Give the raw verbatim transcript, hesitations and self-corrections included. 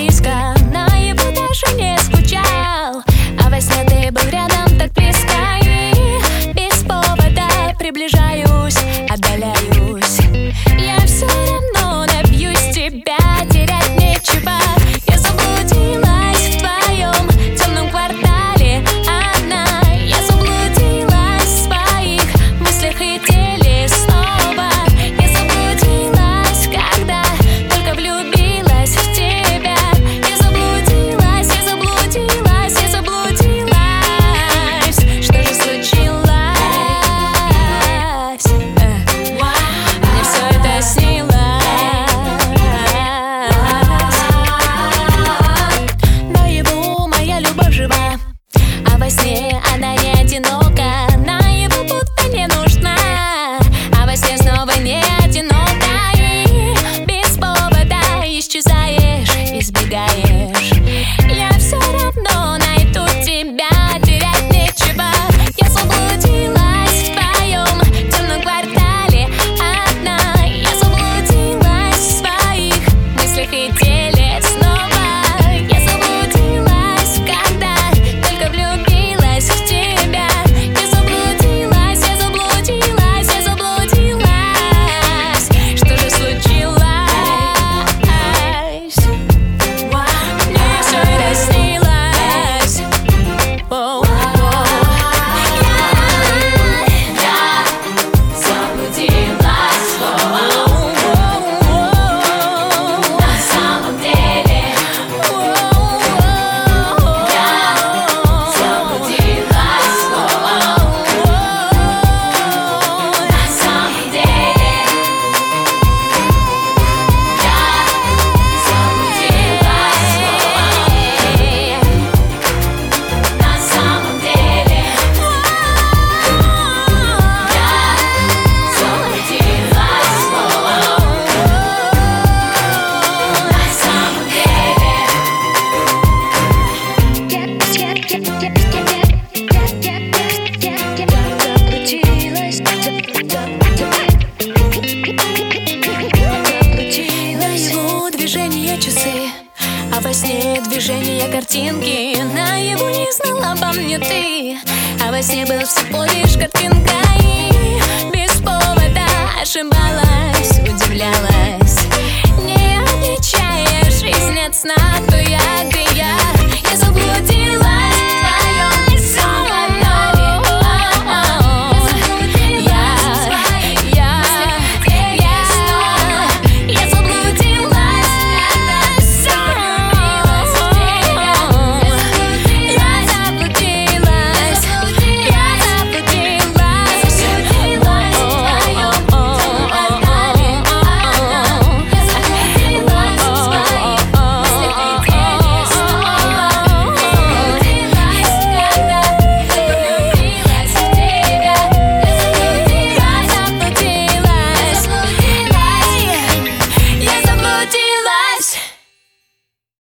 близко, на его даже не скучал. А во сне ты был рядом так близко, и без повода приближаюсь, отдаляюсь. Я все равно добьюсь тебя, терять нечего. Я заблудилась в твоем темном квартале одна. Я заблудилась в своих мыслях и теле снова. Я заблудилась, когда только влюбилась в тебя. Я заблудилась, я заблудилась, я заблудилась. Что же случилось? Мне все это снилось. Наяву моя любовь жива, а во сне она не одинока. Наяву будто не нужна, а во сне снова не одинока. И без повода исчезаешь, избегаешь. Я все равно найду тебя, терять нечего. Я заблудилась в твоем темном квартале одна. Я заблудилась в своих мыслях и теле снова. Я заблудилась, когда только влюбилась в тебя. Я заблудилась, я заблудилась, я заблудилась. Что же случилось? Мне все это снилось. Оу, оу. Я заблудилась. Оу, оу. На самом деле я заблудилась. На самом деле я заблудилась. На самом деле Наяву движения часы, а во сне движения картинки. Наяву не знала обо мне ты, а во сне был всего лишь картинка. И без повода ошибалась, удивлялась, не отличая жизнь от сна, то я